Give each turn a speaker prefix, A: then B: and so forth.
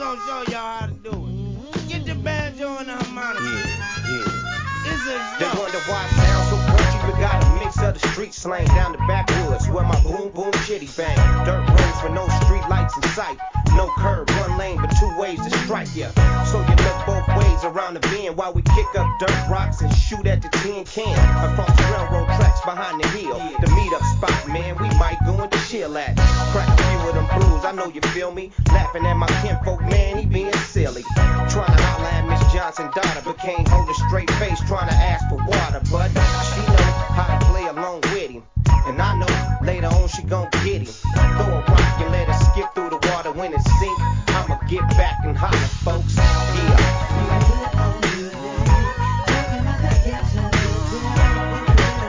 A: gonna show y'all how to do it. Get the banjo and the harmonica.
B: Yeah.
A: It's a
B: They
A: show.
B: wonder why I sound so punchy, but got a mix of the street slang down the backwoods where my boom boom chitty bang. Dirt roads with no street lights in sight. No curb, one lane, but two ways to strike ya. So you look both ways around the bend while we kick up dirt rocks and shoot at the tin can. Across the railroad tracks behind the hill. The meet-up spot, man, we might go and chill at. Crack a few of them blues, I know you feel me. Laughing at my kinfolk, man, he being silly. Trying to holler at Miss Johnson daughter, but can't hold a straight face trying to ask for water. But she know how to play along with him. And I know later on she gon' get him. Throw a rock and let her skip